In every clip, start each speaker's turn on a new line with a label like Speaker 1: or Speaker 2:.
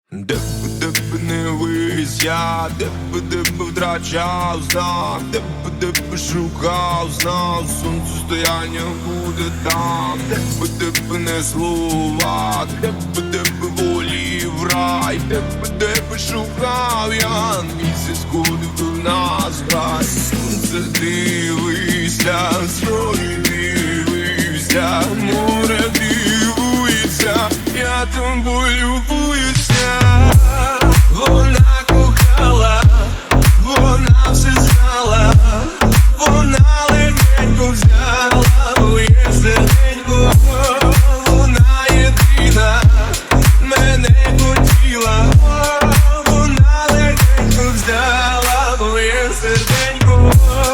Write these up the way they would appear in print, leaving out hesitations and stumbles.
Speaker 1: Де б не вись я, де б втрачав знак, де б шукав знак, сонцестояння буде там, де б не слова, де б волів рай, де б шукав я, місяць ходив до нас грай. Сонце дивися, зорі дивися, море дивується, я тобою любуюся. Вона кохала, вона все знала, вона легенько взяла моє серденько, вона єдина, мене хотіла, вона легенько взяла моє серденько.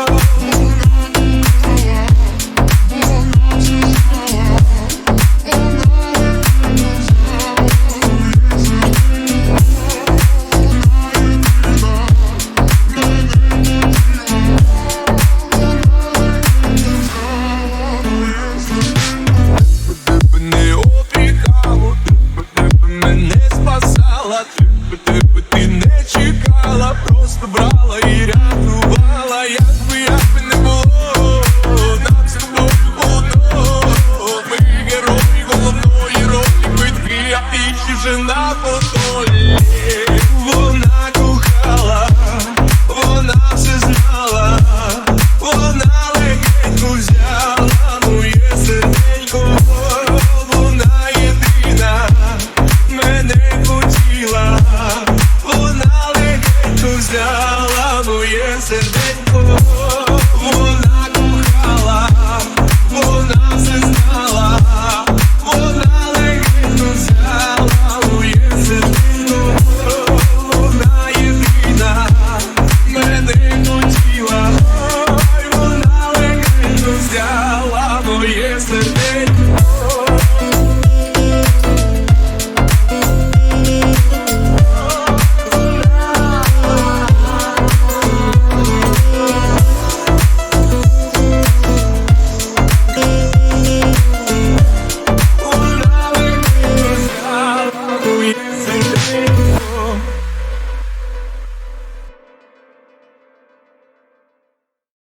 Speaker 1: Ти не чекала, просто брала і рятувала, якби не було нам з тобою одно. Ми герої головної ролі битви, а ти вже на подолі. Вона кохала, вона все знала, вона легенько взяла моє серденько, вона єдина, мене хотіла, вона легенько взяла моє серденько, вона кохала, вона все знала, вона легенько взяла моє серденько, вона єдина, мене хотіла, вона легенько взяла моє серденько.